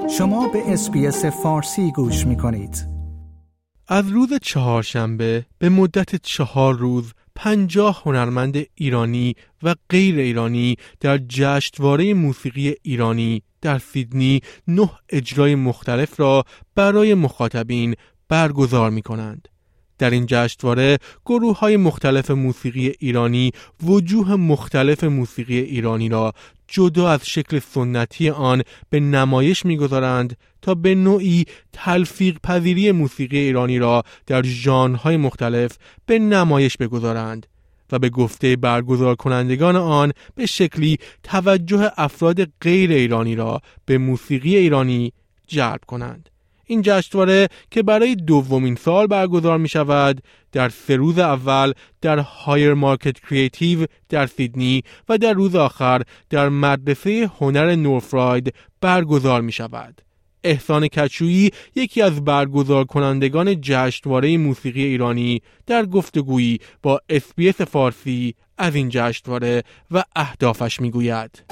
شما به اس‌بی‌اس فارسی گوش می‌کنید. از روز چهارشنبه به مدت 4 روز 50 هنرمند ایرانی و غیر ایرانی در جشنواره موسیقی ایرانی در سیدنی 9 اجرای مختلف را برای مخاطبین برگزار می‌کنند. در این جشنواره گروه‌های مختلف موسیقی ایرانی وجوه مختلف موسیقی ایرانی را جدا از شکل سنتی آن به نمایش می‌گذارند تا به نوعی تلفیق پذیری موسیقی ایرانی را در ژانرهای مختلف به نمایش بگذارند و به گفته برگزار کنندگان آن به شکلی توجه افراد غیر ایرانی را به موسیقی ایرانی جلب کنند. این جشنواره که برای دومین سال برگزار می شود در 3 روز اول در هایر مارکت کریتیو در سیدنی و در روز آخر در مدرسه هنر نورفراید برگزار می شود. احسان کچویی یکی از برگزار کنندگان جشنواره موسیقی ایرانی در گفتگویی با اس‌بی‌اس فارسی از این جشنواره و اهدافش می گوید.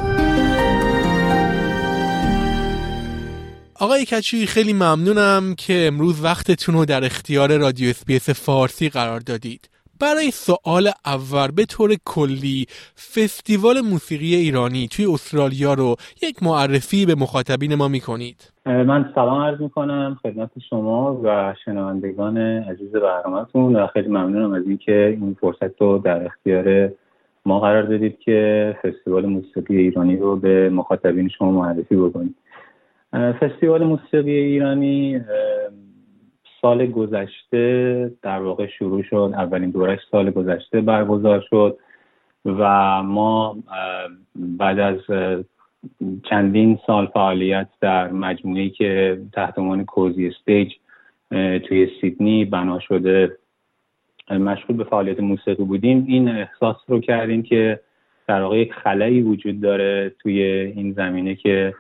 آقای کچویی خیلی ممنونم که امروز وقتتون رو در اختیار رادیو اس‌بی‌اس فارسی قرار دادید. برای سوال اول به طور کلی فستیوال موسیقی ایرانی توی استرالیا رو یک معرفی به مخاطبین ما میکنید. من سلام عرض میکنم خدمت شما و شنوندگان عزیز برنامه‌تون و خیلی ممنونم از اینکه این فرصت رو در اختیار ما قرار دادید که فستیوال موسیقی ایرانی رو به مخاطبین شما معرفی بکنید. فستیوال موسیقی ایرانی سال گذشته در واقع شروع شد، اولین دورش سال گذشته برگزار شد و ما بعد از چندین سال فعالیت در مجموعه‌ای که تحت عنوان کوزی استیج توی سیدنی بنا شده مشغول به فعالیت موسیقی بودیم، این احساس رو کردیم که در واقع یک خلایی وجود داره توی این زمینه که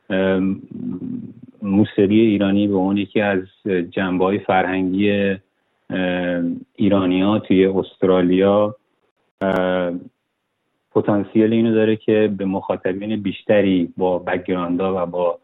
موسیقی ایرانی به عنوان یکی از جنبه‌های فرهنگی ایرانی‌ها توی استرالیا پتانسیل اینو داره که به مخاطبین بیشتری با بک‌گراندها و با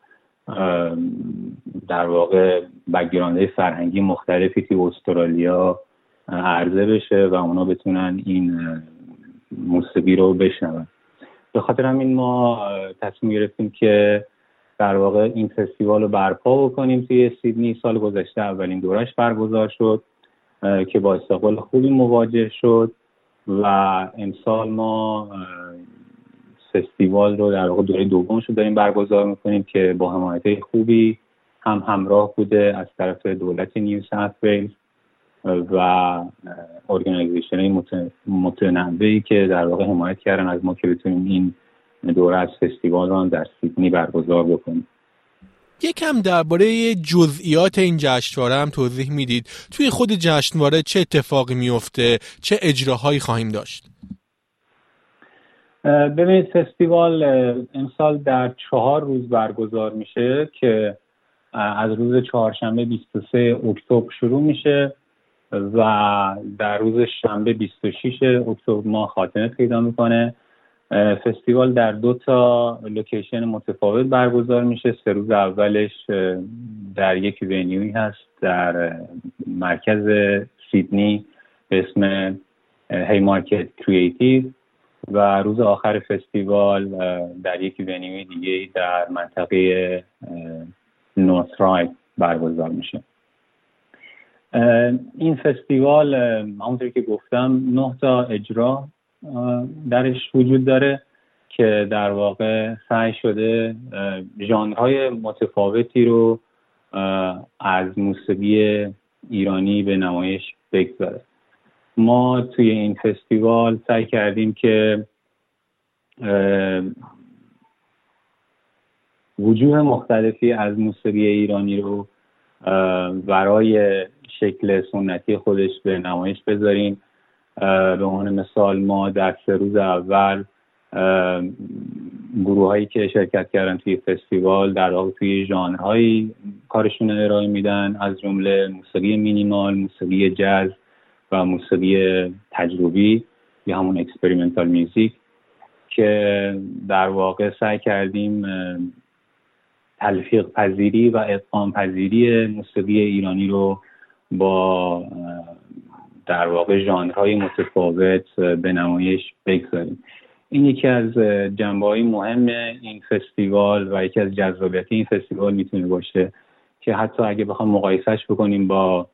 در واقع بک‌گراندهای فرهنگی مختلفی توی استرالیا عرضه بشه و اونا بتونن این موسیقی رو بشنون. به خاطر همین ما تصمیم گرفتیم که در واقع این فستیوال رو برپا بکنیم توی سیدنی. سال گذشته اولین دورش برگزار شد که با استقبال خوبی مواجه شد و امسال ما فستیوال رو در واقع دوره دومش رو داریم برگزار میکنیم که با حمایت خوبی هم همراه بوده از طرف دولت نیو ساوت ویلز و ارگانیزیشن‌های متنوعی که در واقع حمایت کردن از ما که بتونیم این دوره از فستیوال رو در سیدنی برگزار بکنیم. یکم درباره جزئیات این جشنواره هم توضیح میدید. توی خود جشنواره چه اتفاقی میفته؟ چه اجراهایی خواهیم داشت؟ ببینید فستیوال امسال در 4 روز برگزار میشه که از روز چهارشنبه 23 اکتبر شروع میشه و در روز شنبه 26 اکتبر ما خاتمه پیدا میکنه. فستیوال در 2 تا لوکیشن متفاوت برگزار میشه. 3 روز اولش در یک ونیوی هست در مرکز سیدنی به اسم هی مارکت کریتیو و روز آخر فستیوال در یک ونیوی دیگه در منطقه نورثراید برگزار میشه. این فستیوال همونطور که گفتم 9 تا اجرا درش وجود داره که در واقع سعی شده ژانرهای متفاوتی رو از موسیقی ایرانی به نمایش بگذاره. ما توی این فستیوال سعی کردیم که وجوه مختلفی از موسیقی ایرانی رو برای شکل سنتی خودش به نمایش بذاریم. به عنوان مثال ما در 3 روز اول گروه هایی که شرکت کردن توی فستیوال در واقع توی ژانرهایی کارشون ارائه میدن، از جمله موسیقی مینیمال، موسیقی جاز و موسیقی تجربی یا همون اکسپریمنتال میوزیک که در واقع سعی کردیم تلفیق پذیری و ادغام پذیری موسیقی ایرانی رو با در واقع ژانرهای متفاوت به نمایش بگذاریم. این یکی از جنبه‌های مهم این فستیوال و یکی از جذابیت این فستیوال میتونه باشه که حتی اگه بخوام مقایسهش بکنیم با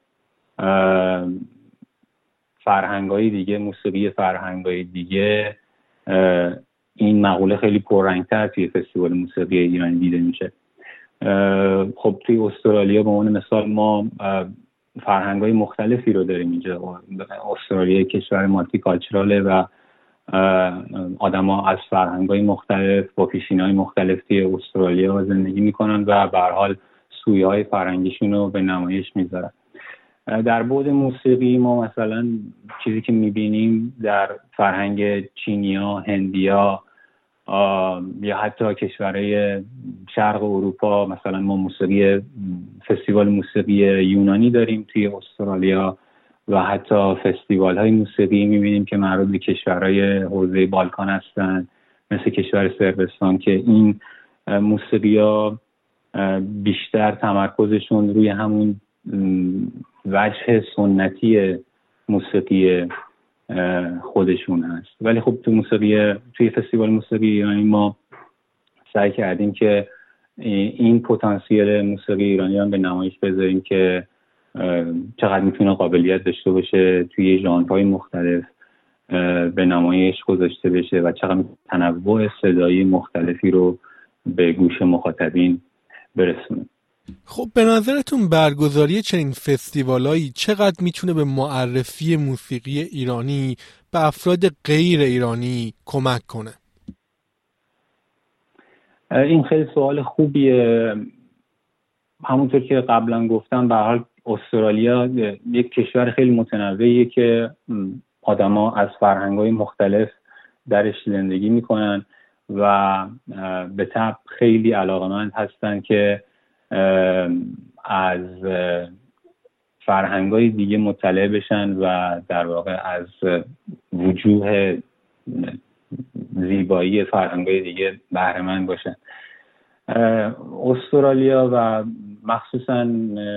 فرهنگ‌های دیگه، موسیقی فرهنگ‌های دیگه، این مقوله خیلی پررنگ‌تر توی فستیوال موسیقی ایرانی دیده میشه. خب توی استرالیا به عنوان مثال ما فرهنگ‌های مختلفی رو داریم اینجا. استرالیا کشور مالتی کالچراله و آدم‌ها از فرهنگ‌های مختلف با پیشینه‌های مختلف توی استرالیا زندگی می‌کنن و به هر حال سویه‌های فرهنگیشون رو به نمایش می‌ذارن. در بعد موسیقی ما مثلا چیزی که می‌بینیم در فرهنگ چینی‌ها، هندی‌ها یا حتی کشورهای شرق اروپا، مثلا ما فستیوال موسیقی یونانی داریم توی استرالیا و حتی فستیوال های موسیقی میبینیم که مربوط به کشورهای حوزه بالکان هستن، مثل کشور صربستان، که این موسیقی ها بیشتر تمرکزشون روی همون وجه سنتی موسیقی خودشون هست. ولی خب توی فستیوال موسیقی ایرانی ما سعی کردیم که این پتانسیل موسیقی ایرانی هم به نمایش بذاریم که چقدر میتونه قابلیت داشته باشه توی ژانرهای مختلف به نمایش گذاشته بشه و چقدر تنوع صدایی مختلفی رو به گوش مخاطبین برسونه. خب به نظرتون برگزاری چنین فستیوالایی چقدر میتونه به معرفی موسیقی ایرانی به افراد غیر ایرانی کمک کنه؟ این خیلی سوال خوبیه. همونطور که قبلا گفتم به هر حال استرالیا یک کشور خیلی متنوعیه که آدما از فرهنگ‌های مختلف درش زندگی میکنن و به طبع خیلی علاقه‌مند هستن که از فرهنگ‌های دیگه مطلع بشن و در واقع از وجوه زیبایی فرهنگ‌های دیگه بهره مند باشن. استرالیا و مخصوصا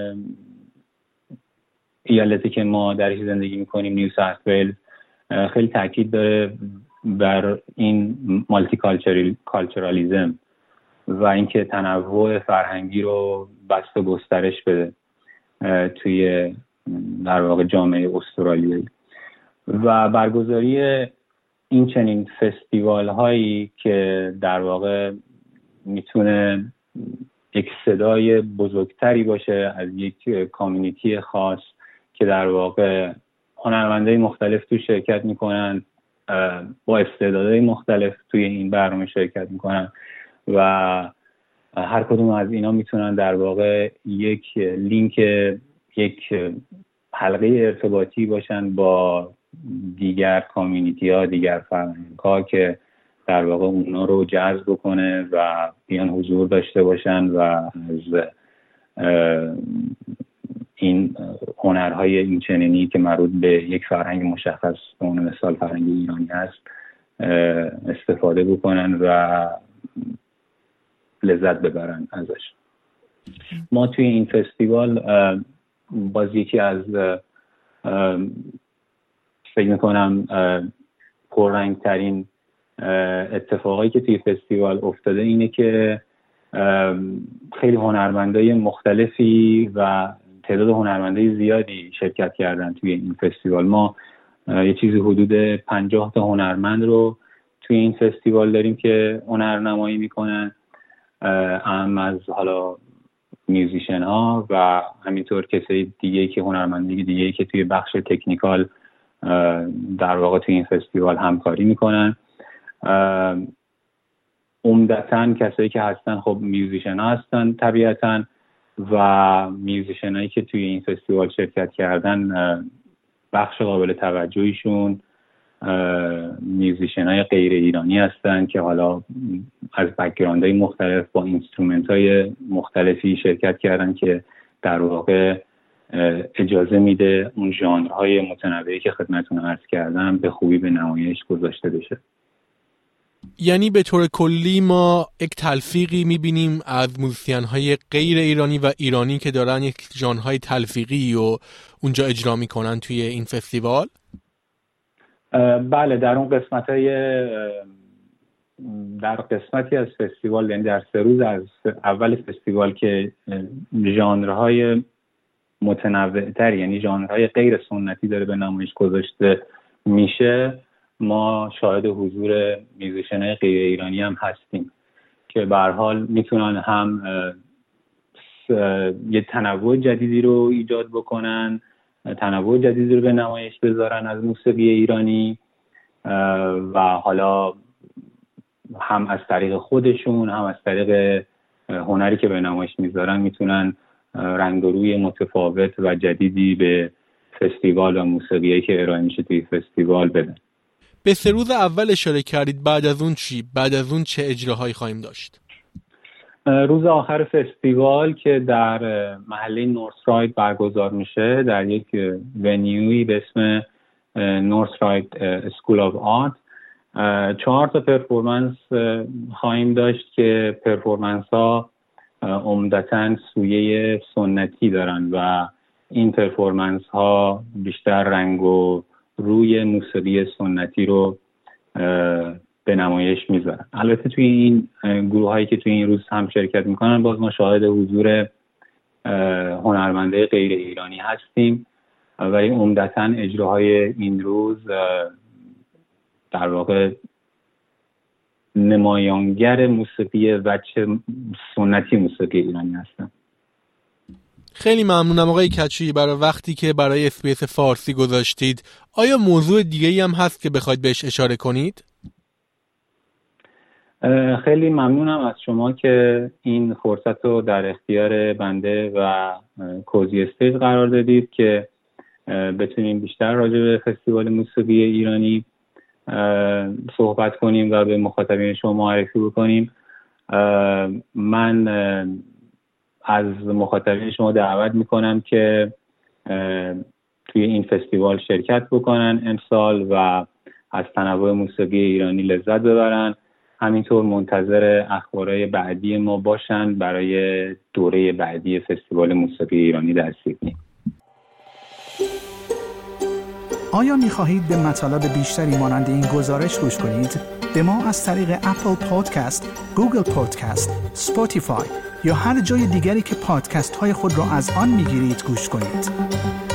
ایالتی که ما درش زندگی میکنیم، نیو ساوت ویلز، خیلی تاکید داره بر این مالتی کالچرالیزم و اینکه تنوع فرهنگی رو بست و گسترش بده توی در واقع جامعه استرالیایی. و برگزاری این چنین فستیوال هایی که در واقع میتونه یک صدای بزرگتری باشه از یک کامیونیتی خاص که در واقع هنرمندای مختلف تو شرکت میکنن، با استعدادهای مختلف توی این برنامه شرکت میکنن و هر کدوم از اینا میتونن در واقع یک لینک، یک حلقه ارتباطی باشن با دیگر کامیونیتی ها، دیگر فرهنگ ها که در واقع اونا رو جذب بکنه و بیان حضور داشته باشن و از این هنرهای این چنینی که مربوط به یک فرهنگ مشخص، به عنوان مثال فرهنگ ایرانی هست، استفاده بکنن و لذت ببرن ازش. ما توی این فستیوال باز یکی از فکر میکنم پررنگترین اتفاقایی که توی فستیوال افتاده اینه که خیلی هنرمندای مختلفی و تعداد هنرمندای زیادی شرکت کردن توی این فستیوال. ما یه چیزی حدود 50 تا هنرمند رو توی این فستیوال داریم که هنرنمایی میکنن، هم از حالا میوزیشن ها و همینطور کسای دیگه که هنرمندی دیگه که توی بخش تکنیکال در واقع توی این فستیوال همکاری میکنن. عمدتاً کسایی که هستن خب میوزیشن ها هستن طبیعتاً و میوزیشن هایی که توی این فستیوال شرکت کردن بخش قابل توجهیشون میوزیشن های غیر ایرانی هستن که حالا از بک‌گراند های مختلف با اینسترومنت های مختلفی شرکت کردن که در واقع اجازه میده اون ژانرهای متنوعی که خدمتتون عرض کردم به خوبی به نمایش گذاشته بشه. یعنی به طور کلی ما یک تلفیقی میبینیم از موزیسین‌های غیر ایرانی و ایرانی که دارن یک ژانرهای تلفیقی و اونجا اجرا میکنن توی این فستیوال؟ بله، در قسمتی از فستیوال، یعنی در 3 روز از اول فستیوال که ژانرهای متنوع‌تر، یعنی ژانرهای غیر سنتی داره به نمایش گذاشته میشه، ما شاهد حضور میوزیشن‌های غیر ایرانی هم هستیم که به هر حال میتونن هم یه تنوع جدیدی رو ایجاد بکنن، تنوع جدیدی رو به نمایش بذارن از موسیقی ایرانی و حالا هم از طریق خودشون هم از طریق هنری که به نمایش میذارن میتونن رنگ و روی متفاوت و جدیدی به فستیوال و موسیقیایی که ارائه میشه توی فستیوال بدن. به 3 روز اول اشاره کردید، بعد از اون چی؟ بعد از اون چه اجراهایی خواهیم داشت؟ روز آخر فستیوال که در محله نورث راید برگزار میشه، در یک ونیوی به اسم نورث راید اسکول آف آرت، 4 تا پرفورمنس خواهیم داشت که پرفورمنس ها عمدتاً سویه سنتی دارن و این پرفورمنس ها بیشتر رنگ و روی موسیقی سنتی رو به نمایش میذارن. البته توی این گروه هایی که توی این روز هم شرکت میکنن باز ما شاهد حضور هنرمنده غیر ایرانی هستیم، ولی عمدتاً اجراهای این روز در واقع نمایانگر موسیقی وجه سنتی موسیقی ایرانی هستن. خیلی ممنونم آقای کچی برای وقتی که برای اسپیس فارسی گذاشتید. آیا موضوع دیگه‌ای هم هست که بخواید بهش اشاره کنید؟ خیلی ممنونم از شما که این فرصت رو در اختیار بنده و کوزی استیج قرار دادید که بتونیم بیشتر راجع به فستیوال موسیقی ایرانی صحبت کنیم و به مخاطبین شما معرفی بکنیم. من از مخاطبین شما دعوت میکنم که توی این فستیوال شرکت بکنن امسال و از تنوع موسیقی ایرانی لذت ببرن. همینطور منتظر اخبارهای بعدی ما باشن برای دوره بعدی فستیوال موسیقی ایرانی در سیدنی. آیا می‌خواهید به مطالب بیشتری مانند این گزارش گوش کنید؟ به ما از طریق اپل پادکست، گوگل پادکست، اسپاتیفای یا هر جای دیگری که پادکست‌های خود را از آن می‌گیرید گوش کنید.